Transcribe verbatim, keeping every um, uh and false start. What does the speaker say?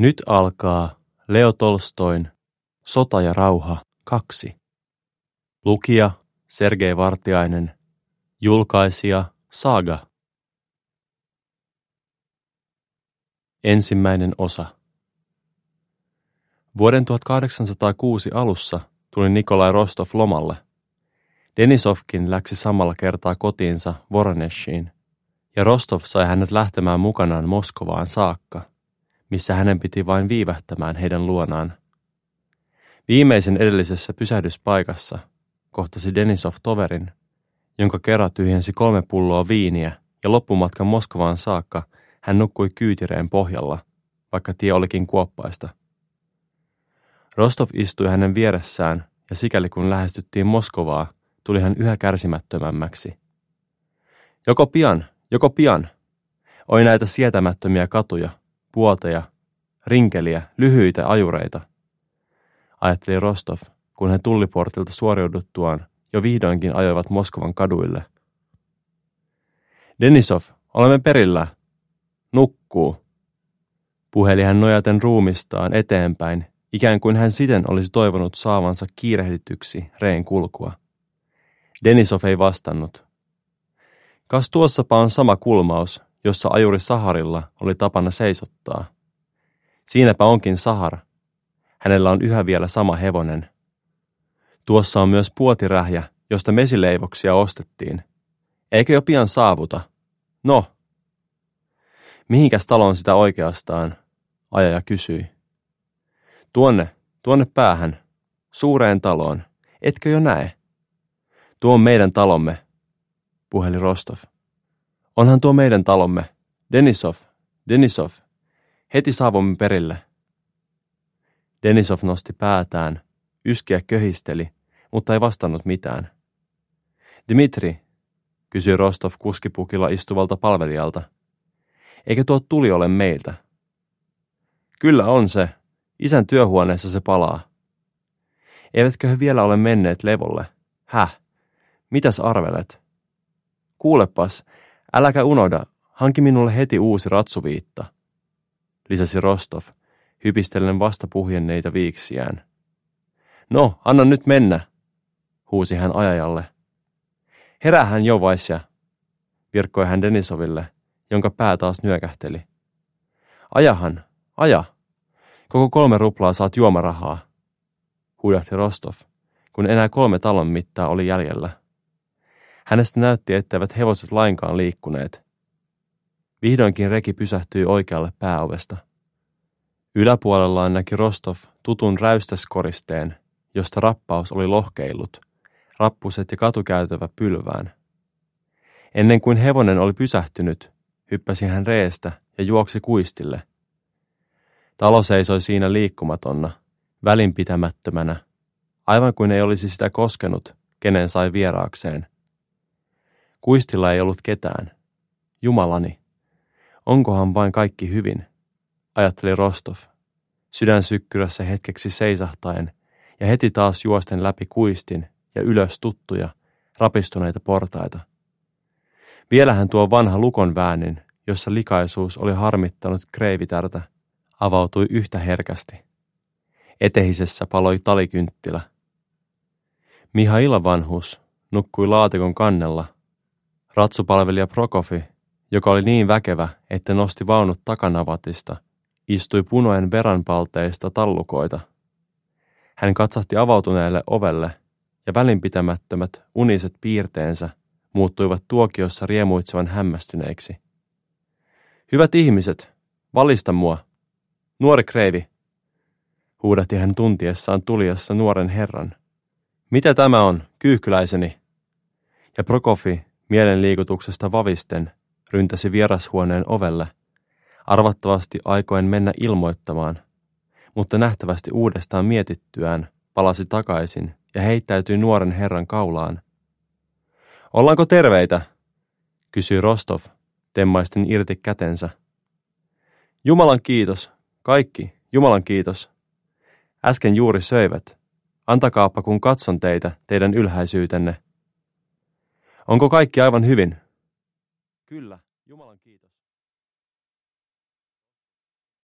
Nyt alkaa Leo Tolstoin Sota ja rauha kaksi. Lukija Sergei Vartiainen. Julkaisija Saga. Ensimmäinen osa. Vuoden tuhatkahdeksansataakuusi alussa tuli Nikolai Rostov lomalle. Denisovkin läksi samalla kertaa kotiinsa Voroneshiin, ja Rostov sai hänet lähtemään mukanaan Moskovaan saakka, missä hänen piti vain viivähtämään heidän luonaan. Viimeisen edellisessä pysähdyspaikassa kohtasi Denisov toverin, jonka kerran tyhjensi kolme pulloa viiniä, ja loppumatkan Moskovaan saakka hän nukkui kyytireen pohjalla, vaikka tie olikin kuoppaista. Rostov istui hänen vieressään, ja sikäli kun lähestyttiin Moskovaa, tuli hän yhä kärsimättömämmäksi. Joko pian, joko pian. Oi näitä sietämättömiä katuja, puoteja, rinkeliä, lyhyitä ajureita, ajatteli Rostov, kun he tulliportilta suoriuduttuaan jo vihdoinkin ajoivat Moskovan kaduille. Denisov, olemme perillä. Nukkuu. Puheli hän nojaten ruumistaan eteenpäin, ikään kuin hän siten olisi toivonut saavansa kiirehdityksi reen kulkua. Denisov ei vastannut. Kas tuossapa on sama kulmaus, jossa ajuri Saharilla oli tapana seisottaa. Siinäpä onkin Sahar. Hänellä on yhä vielä sama hevonen. Tuossa on myös puotirähjä, josta mesileivoksia ostettiin. Eikö jo pian saavuta? No. Mihinkäs taloon sitä oikeastaan? Ajaja kysyi. Tuonne, tuonne päähän. Suureen taloon. Etkö jo näe? Tuo on meidän talomme, puheli Rostov. Onhan tuo meidän talomme. Denisov, Denisov. Heti saavumme perille. Denisov nosti päätään, yskiä köhisteli, mutta ei vastannut mitään. Dmitri, kysyi Rostov kuskipukilla istuvalta palvelijalta. Eikö tuo tuli ole meiltä? Kyllä on se. Isän työhuoneessa se palaa. Eivätkö he vielä ole menneet levolle? Häh? Mitäs arvelet? Kuulepas, äläkä unohda, hanki minulle heti uusi ratsuviitta, lisäsi Rostov, hypistellen vasta puhjenneita viiksiään. No, anna nyt mennä, huusi hän ajajalle. Herähän jo, vaisja, virkkoi hän Denisoville, jonka pää taas nyökähteli. Ajahan, aja, koko kolme ruplaa saat juomarahaa, huudahti Rostov, kun enää kolme talon mittaa oli jäljellä. Hänestä näytti, etteivät hevoset lainkaan liikkuneet. Vihdoinkin reki pysähtyi oikealle pääovesta. Yläpuolellaan näki Rostov tutun räystäskoristeen, josta rappaus oli lohkeillut, rappuset ja katukäytävä pylvään. Ennen kuin hevonen oli pysähtynyt, hyppäsi hän reestä ja juoksi kuistille. Talo seisoi siinä liikkumatonna, välinpitämättömänä, aivan kuin ei olisi sitä koskenut, kenen sai vieraakseen. Kuistilla ei ollut ketään. Jumalani, onkohan vain kaikki hyvin, ajatteli Rostov, sydänsykkyrässä hetkeksi seisahtaen ja heti taas juosten läpi kuistin ja ylös tuttuja, rapistuneita portaita. Vielähän tuo vanha lukonväänin, jossa likaisuus oli harmittanut kreivitärtä, avautui yhtä herkästi. Etehisessä paloi talikynttilä. Mihaila vanhus nukkui laatikon kannella. Ratsupalvelija Prokofi, joka oli niin väkevä, että nosti vaunut takanavatista, istui punoen veranpalteista tallukoita. Hän katsahti avautuneelle ovelle, ja välinpitämättömät uniset piirteensä muuttuivat tuokiossa riemuitsevan hämmästyneiksi. Hyvät ihmiset, valista mua! Nuori kreivi! Huudahti hän tuntiessaan tulijassa nuoren herran. Mitä tämä on, kyyhkyläiseni? Ja Prokofi mielenliikutuksesta vavisten ryntäsi vierashuoneen ovelle, arvattavasti aikoen mennä ilmoittamaan, mutta nähtävästi uudestaan mietittyään palasi takaisin ja heittäytyi nuoren herran kaulaan. Ollaanko terveitä? Kysyi Rostov, temmaisten irti kätensä. Jumalan kiitos, kaikki, Jumalan kiitos. Äsken juuri söivät. Antakaappa kun katson teitä, teidän ylhäisyytenne. Onko kaikki aivan hyvin? Kyllä.